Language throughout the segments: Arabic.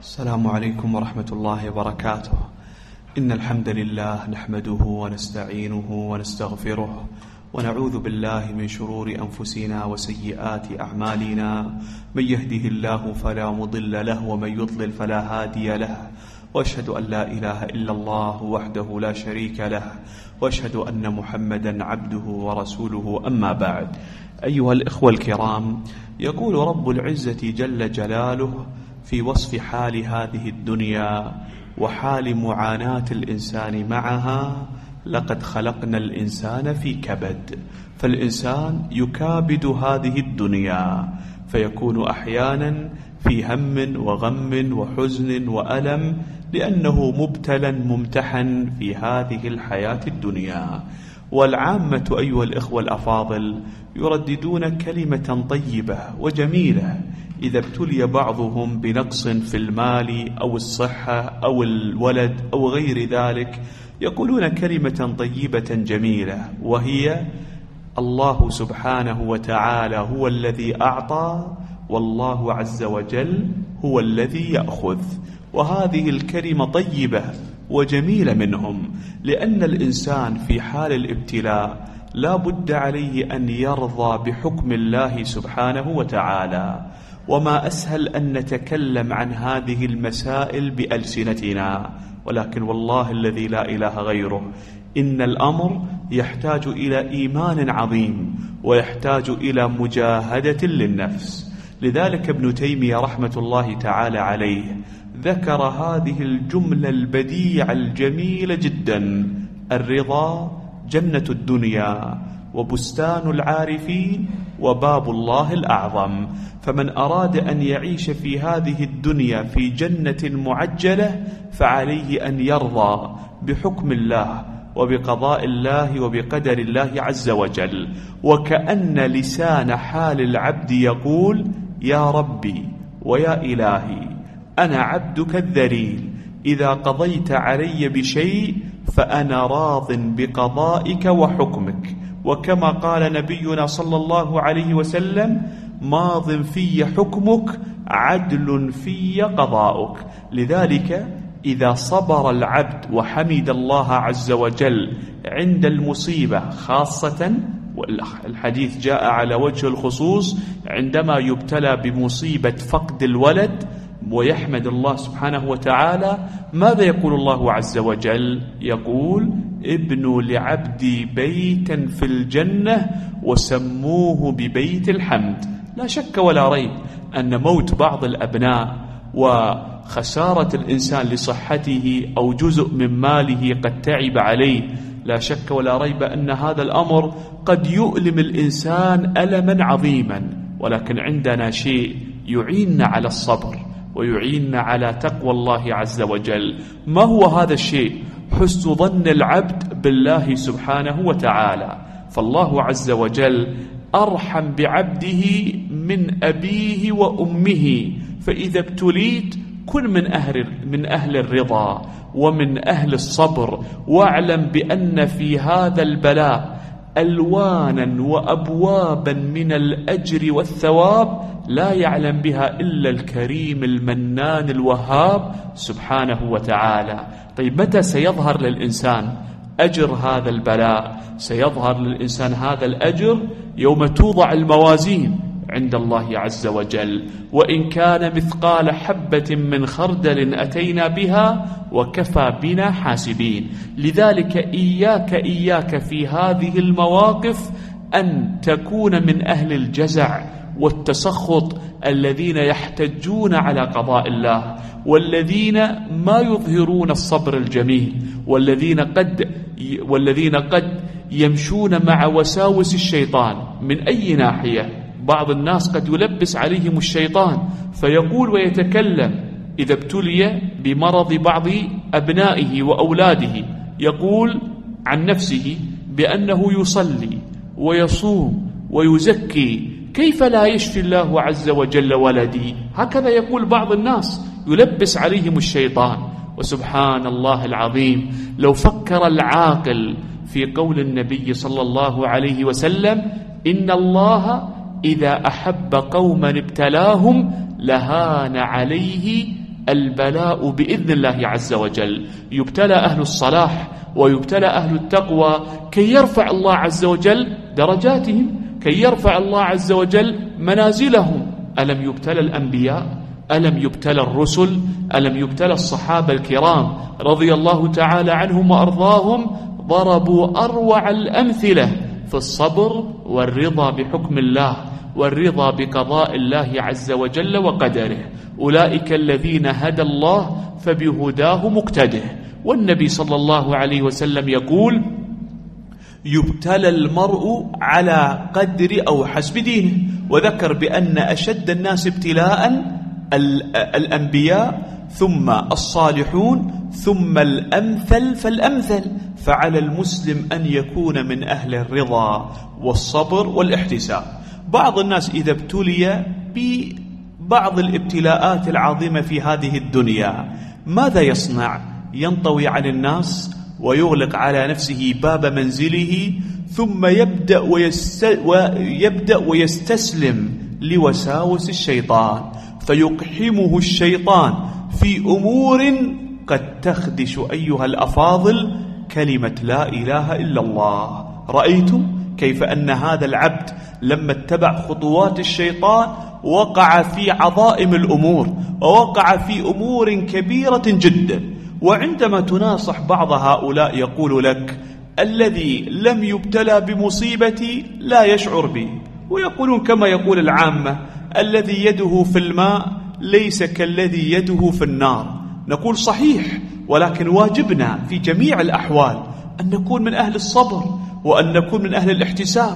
السلام عليكم ورحمة الله وبركاته. إن الحمد لله نحمده ونستعينه ونستغفره ونعوذ بالله من شرور أنفسنا وسيئات أعمالنا. من يهده الله فلا مضل له ومن يضلل فلا هادي له، وأشهد أن لا إله إلا الله وحده لا شريك له، وأشهد أن محمدا عبده ورسوله. أما بعد، أيها الإخوة الكرام، يقول رب العزة جل جلاله في وصف حال هذه الدنيا وحال معاناة الإنسان معها: لقد خلقنا الإنسان في كبد. فالإنسان يكابد هذه الدنيا، فيكون أحيانا في هم وغم وحزن وألم، لأنه مبتلى ممتحن في هذه الحياة الدنيا. والعامة أيها الإخوة الأفاضل يرددون كلمة طيبة وجميلة إذا ابتلي بعضهم بنقص في المال أو الصحة أو الولد أو غير ذلك، يقولون كلمة طيبة جميلة، وهي: الله سبحانه وتعالى هو الذي أعطى، والله عز وجل هو الذي يأخذ. وهذه الكلمة طيبة وجميلة منهم، لأن الإنسان في حال الابتلاء لا بد عليه أن يرضى بحكم الله سبحانه وتعالى. وما أسهل أن نتكلم عن هذه المسائل بألسنتنا، ولكن والله الذي لا إله غيره إن الأمر يحتاج إلى إيمان عظيم، ويحتاج إلى مجاهدة للنفس. لذلك ابن تيمية رحمة الله تعالى عليه ذكر هذه الجملة البديعة الجميلة جدا: الرضا جنة الدنيا، وبستان العارفين، وباب الله الأعظم. فمن أراد أن يعيش في هذه الدنيا في جنة معجلة فعليه أن يرضى بحكم الله وبقضاء الله وبقدر الله عز وجل. وكأن لسان حال العبد يقول: يا ربي ويا إلهي، أنا عبدك الذليل، إذا قضيت علي بشيء فأنا راض بقضائك وحكمك. وكما قال نبينا صلى الله عليه وسلم: ماض في حكمك، عدل في قضاؤك. لذلك إذا صبر العبد وحمد الله عز وجل عند المصيبة خاصة، والحديث جاء على وجه الخصوص عندما يبتلى بمصيبة فقد الولد، ويحمد الله سبحانه وتعالى، ماذا يقول الله عز وجل؟ يقول: ابنوا لعبدي بيتا في الجنة وسموه ببيت الحمد. لا شك ولا ريب أن موت بعض الأبناء وخسارة الإنسان لصحته أو جزء من ماله قد تعب عليه، لا شك ولا ريب أن هذا الأمر قد يؤلم الإنسان ألما عظيما. ولكن عندنا شيء يعيننا على الصبر ويعيننا على تقوى الله عز وجل. ما هو هذا الشيء؟ حسن ظن العبد بالله سبحانه وتعالى. فالله عز وجل أرحم بعبده من أبيه وأمه. فإذا ابتليت كن من أهل الرضا ومن أهل الصبر، واعلم بأن في هذا البلاء ألوانا وأبوابا من الأجر والثواب لا يعلم بها إلا الكريم المنان الوهاب سبحانه وتعالى. طيب، متى سيظهر للإنسان أجر هذا البلاء؟ سيظهر للإنسان هذا الأجر يوم توضع الموازين عند الله عز وجل، وإن كان مثقال حبة من خردل أتينا بها وكفى بنا حاسبين. لذلك إياك في هذه المواقف أن تكون من أهل الجزع والتسخط الذين يحتجون على قضاء الله، والذين ما يظهرون الصبر الجميل، والذين قد يمشون مع وساوس الشيطان من أي ناحية. بعض الناس قد يلبس عليهم الشيطان فيقول ويتكلم إذا ابتلي بمرض بعض أبنائه وأولاده، يقول عن نفسه بأنه يصلي ويصوم ويزكي، كيف لا يشفي الله عز وجل ولدي؟ هكذا يقول بعض الناس، يلبس عليهم الشيطان. وسبحان الله العظيم، لو فكر العاقل في قول النبي صلى الله عليه وسلم: إن الله إذا أحب قوما ابتلاهم لهان عليه البلاء بإذن الله عز وجل. يبتلى أهل الصلاح ويبتلى أهل التقوى كي يرفع الله عز وجل درجاتهم، كي يرفع الله عز وجل منازلهم. ألم يبتلى الأنبياء؟ ألم يبتلى الرسل؟ ألم يبتلى الصحابة الكرام رضي الله تعالى عنهم وأرضاهم؟ ضربوا أروع الأمثلة في الصبر والرضا بحكم الله والرضا بقضاء الله عز وجل وقدره. أولئك الذين هدى الله فبهداه مقتده. والنبي صلى الله عليه وسلم يقول: يبتلى المرء على قدر أو حسب دينه. وذكر بأن أشد الناس ابتلاء الأنبياء، ثم الصالحون، ثم الأمثل فالأمثل. فعلى المسلم أن يكون من أهل الرضا والصبر والاحتساب. بعض الناس إذا ابتلي ببعض الابتلاءات العظيمة في هذه الدنيا ماذا يصنع؟ ينطوي عن الناس ويغلق على نفسه باب منزله، ثم يبدأ ويستسلم لوساوس الشيطان، فيقحمه الشيطان في أمور قد تخدش أيها الأفاضل كلمة لا إله إلا الله. رأيتم كيف أن هذا العبد لما اتبع خطوات الشيطان وقع في عظائم الأمور ووقع في أمور كبيرة جدا. وعندما تناصح بعض هؤلاء يقول لك: الذي لم يبتلى بمصيبتي لا يشعر بي. ويقولون كما يقول العامة: الذي يده في الماء ليس كالذي يده في النار. نقول صحيح، ولكن واجبنا في جميع الأحوال أن نكون من أهل الصبر، وأن نكون من أهل الاحتساب،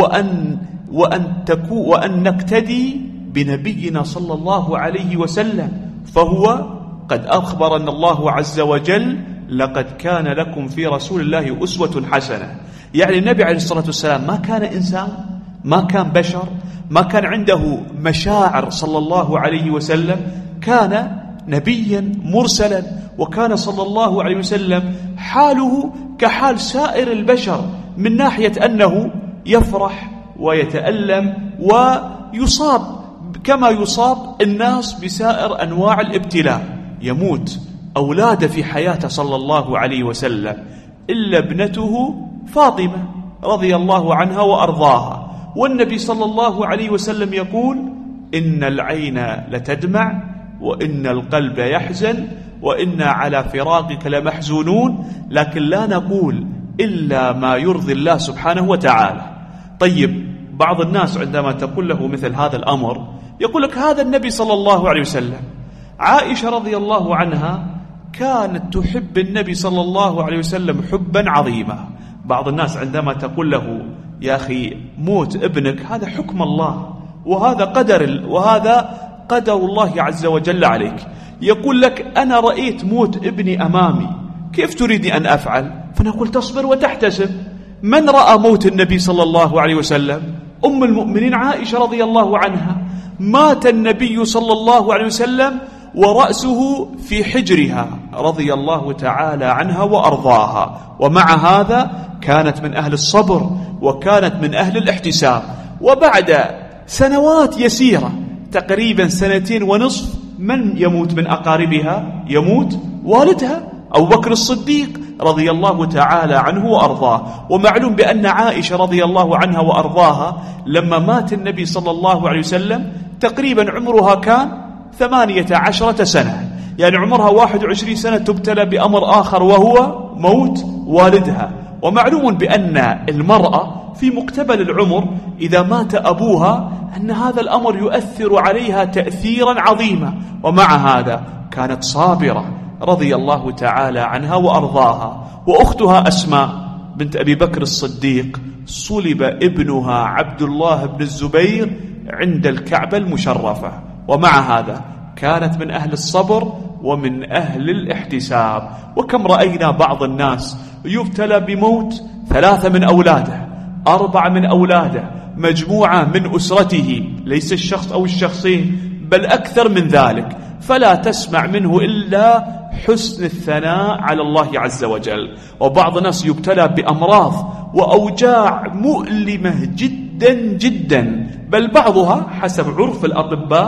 وأن نقتدي بنبينا صلى الله عليه وسلم. فهو قد أخبر أن الله عز وجل: لقد كان لكم في رسول الله أسوة حسنة. يعني النبي عليه الصلاة والسلام ما كان إنسان، ما كان بشر، ما كان عنده مشاعر صلى الله عليه وسلم، كان نبيا مرسلا، وكان صلى الله عليه وسلم حاله كحال سائر البشر من ناحية أنه يفرح ويتألم ويصاب كما يصاب الناس بسائر أنواع الابتلاء. يموت أولاده في حياته صلى الله عليه وسلم إلا ابنته فاطمة رضي الله عنها وأرضاها. والنبي صلى الله عليه وسلم يقول: إن العين لتدمع وإن القلب يحزن وإنا على فراقك لمحزونون، لكن لا نقول إلا ما يرضي الله سبحانه وتعالى. طيب، بعض الناس عندما تقول له مثل هذا الأمر يقول لك: هذا النبي صلى الله عليه وسلم. عائشة رضي الله عنها كانت تحب النبي صلى الله عليه وسلم حبا عظيما. بعض الناس عندما تقول له: يا أخي موت ابنك، هذا حكم الله وهذا قدر الله عز وجل عليك، يقول لك: أنا رأيت موت ابني أمامي، كيف تريدني أن أفعل؟ فنقول: تصبر وتحتسب. من رأى موت النبي صلى الله عليه وسلم؟ أم المؤمنين عائشة رضي الله عنها. مات النبي صلى الله عليه وسلم ورأسه في حجرها رضي الله تعالى عنها وأرضاها، ومع هذا كانت من أهل الصبر وكانت من أهل الاحتساب. وبعد سنوات يسيرة، تقريبا 2.5 سنين، من يموت من أقاربها؟ يموت والدها أبو بكر الصديق رضي الله تعالى عنه وأرضاه. ومعلوم بأن عائشة رضي الله عنها وأرضاها لما مات النبي صلى الله عليه وسلم تقريبا عمرها كان 18 سنة، يعني عمرها 21 سنة تبتلى بأمر آخر وهو موت والدها. ومعلوم بأن المرأة في مقتبل العمر إذا مات أبوها أن هذا الأمر يؤثر عليها تأثيرا عظيما، ومع هذا كانت صابرة رضي الله تعالى عنها وأرضاها. وأختها أسماء بنت أبي بكر الصديق صلب ابنها عبد الله بن الزبير عند الكعبة المشرفة، ومع هذا كانت من أهل الصبر ومن أهل الاحتساب. وكم رأينا بعض الناس يبتلى بموت 3 من أولاده، 4 من أولاده، مجموعة من أسرته، ليس الشخص أو الشخصين بل أكثر من ذلك، فلا تسمع منه إلا حسن الثناء على الله عز وجل. وبعض الناس يبتلى بأمراض وأوجاع مؤلمة جدا جدا، بل بعضها حسب عرف الأطباء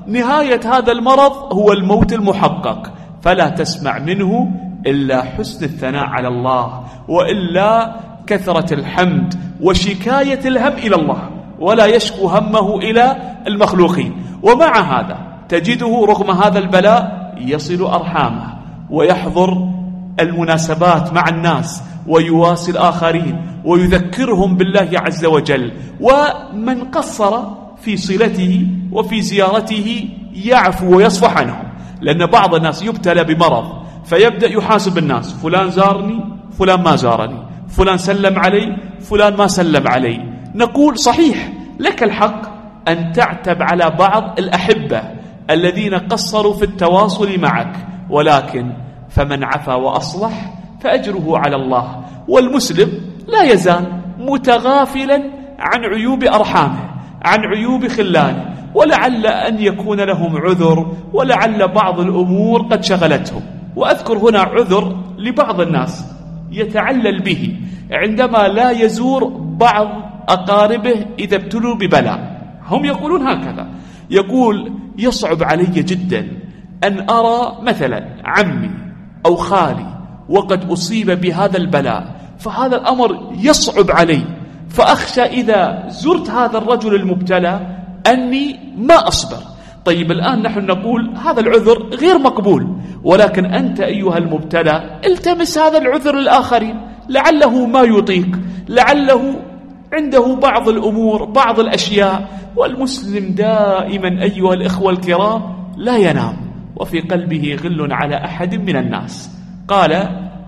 نهاية هذا المرض هو الموت المحقق، فلا تسمع منه إلا حسن الثناء على الله، وإلا كثرة الحمد وشكاية الهم إلى الله، ولا يشكو همه إلى المخلوقين. ومع هذا تجده رغم هذا البلاء يصل أرحامه ويحضر المناسبات مع الناس ويواسي الآخرين ويذكرهم بالله عز وجل. ومن قصر في صلته وفي زيارته يعفو ويصفح عنهم، لأن بعض الناس يبتلى بمرض فيبدأ يحاسب الناس: فلان زارني، فلان ما زارني، فلان سلم علي، فلان ما سلم علي. نقول صحيح لك الحق أن تعتب على بعض الأحبة الذين قصروا في التواصل معك، ولكن فمن عفا وأصلح فأجره على الله. والمسلم لا يزال متغافلا عن عيوب أرحامه، عن عيوب خلانه، ولعل أن يكون لهم عذر، ولعل بعض الأمور قد شغلتهم. وأذكر هنا عذر لبعض الناس يتعلل به عندما لا يزور بعض أقاربه إذا ابتلوا ببلاء. هم يقولون هكذا، يقول: يصعب علي جدا أن أرى مثلا عمي أو خالي وقد أصيب بهذا البلاء، فهذا الأمر يصعب علي، فأخشى إذا زرت هذا الرجل المبتلى أني ما أصبر. طيب الآن نحن نقول هذا العذر غير مقبول، ولكن أنت أيها المبتلى التمس هذا العذر للآخرين، لعله ما يطيق، لعله عنده بعض الأمور، بعض الأشياء. والمسلم دائما أيها الإخوة الكرام لا ينام وفي قلبه غل على أحد من الناس. قال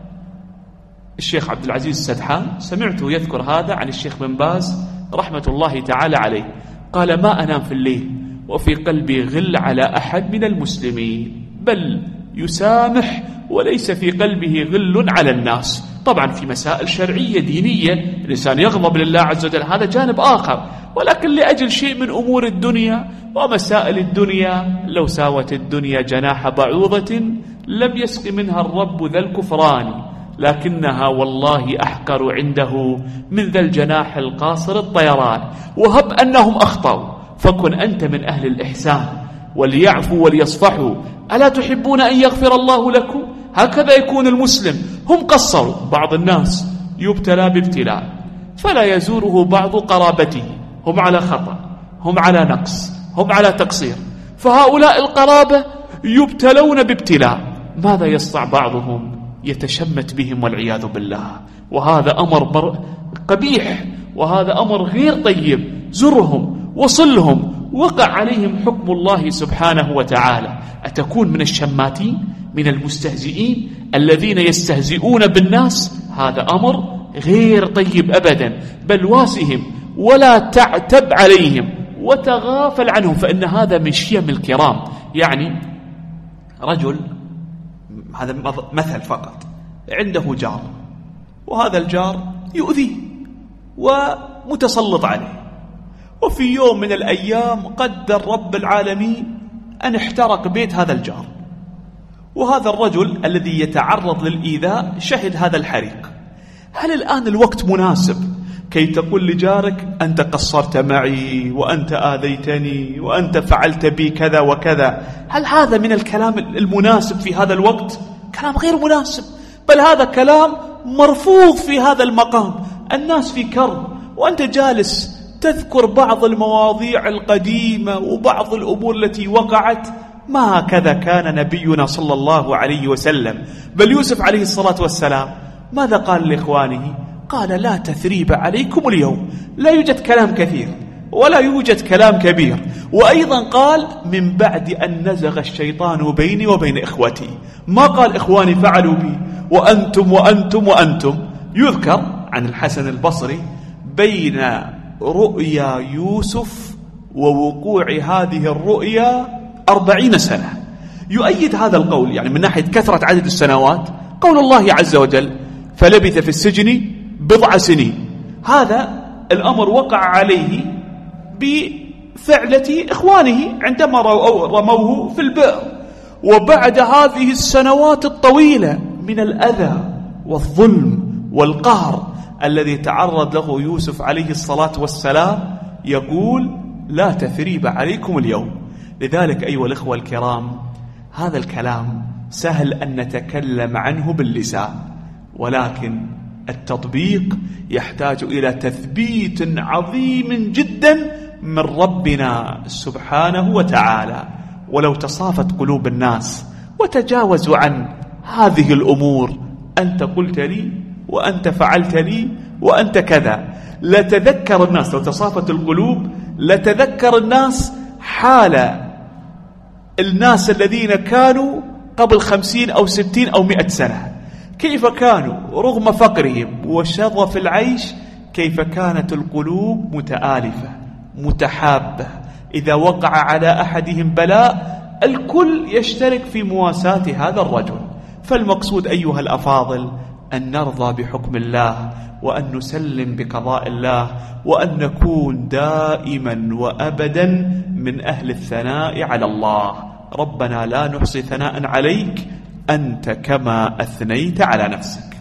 الشيخ عبد العزيز السدحان، سمعته يذكر هذا عن الشيخ بن باز رحمة الله تعالى عليه، قال: ما أنام في الليل وفي قلبي غل على أحد من المسلمين، بل يسامح وليس في قلبه غل على الناس. طبعا في مسائل شرعية دينية الإنسان يغضب لله عز وجل، هذا جانب آخر، ولكن لأجل شيء من أمور الدنيا ومسائل الدنيا، لو ساوت الدنيا جناح بعوضة لم يسق منها الرب ذا الكفران، لكنها والله أحقر عنده من ذا الجناح القاصر الطيران. وهب أنهم أخطأوا فكن أنت من أهل الإحسان، وليعفوا وليصفحوا، ألا تحبون أن يغفر الله لكم؟ هكذا يكون المسلم. هم قصروا، بعض الناس يبتلى بابتلاء فلا يزوره بعض قرابته، هم على خطأ، هم على نقص، هم على تقصير، فهؤلاء القرابة يبتلون بابتلاء، ماذا يصنع بعضهم؟ يتشمت بهم والعياذ بالله، وهذا أمر قبيح، وهذا أمر غير طيب. زرهم وصلهم، وقع عليهم حكم الله سبحانه وتعالى. أتكون من الشماتين، من المستهزئين الذين يستهزئون بالناس؟ هذا أمر غير طيب أبدا، بل واسهم ولا تعتب عليهم وتغافل عنهم، فإن هذا من شيم الكرام. يعني رجل، هذا مثل فقط، عنده جار، وهذا الجار يؤذيه ومتسلط عليه، وفي يوم من الأيام قدر رب العالمين أن احترق بيت هذا الجار، وهذا الرجل الذي يتعرض للإيذاء شهد هذا الحريق. هل الآن الوقت مناسب كي تقول لجارك: أنت قصرت معي، وأنت آذيتني، وأنت فعلت بي كذا وكذا؟ هل هذا من الكلام المناسب في هذا الوقت؟ كلام غير مناسب، بل هذا كلام مرفوض في هذا المقام. الناس في كرب وأنت جالس تذكر بعض المواضيع القديمة وبعض الأمور التي وقعت. ما هكذا كان نبينا صلى الله عليه وسلم، بل يوسف عليه الصلاة والسلام ماذا قال لإخوانه؟ قال: لا تثريب عليكم اليوم. لا يوجد كلام كثير ولا يوجد كلام كبير. وأيضا قال: من بعد أن نزغ الشيطان بيني وبين إخوتي. ما قال إخواني فعلوا بي وأنتم وأنتم وأنتم. يذكر عن الحسن البصري بين رؤيا يوسف ووقوع هذه الرؤيا 40 سنة. يؤيد هذا القول يعني من ناحية كثرة عدد السنوات قول الله عز وجل: فلبث في السجن 10 سنين. هذا الأمر وقع عليه بفعلة إخوانه عندما رموه في البئر. وبعد هذه السنوات الطويلة من الأذى والظلم والقهر الذي تعرض له يوسف عليه الصلاة والسلام، يقول: لا تثريب عليكم اليوم. لذلك أيها الإخوة الكرام، هذا الكلام سهل أن نتكلم عنه باللسان، ولكن التطبيق يحتاج إلى تثبيت عظيم جدا من ربنا سبحانه وتعالى. ولو تصافت قلوب الناس وتجاوزوا عن هذه الأمور، أنت قلت لي وأنت فعلت لي وأنت كذا، لتذكر الناس، لو تصافت القلوب لتذكر الناس حال الناس الذين كانوا قبل 50 أو 60 أو 100 سنة، كيف كانوا رغم فقرهم وشظف العيش، كيف كانت القلوب متآلفة متحابة. إذا وقع على أحدهم بلاء الكل يشترك في مواساة هذا الرجل. فالمقصود أيها الأفاضل أن نرضى بحكم الله، وأن نسلم بقضاء الله، وأن نكون دائما وأبدا من أهل الثناء على الله. ربنا لا نحصي ثناء عليك أنت كما أثنيت على نفسك.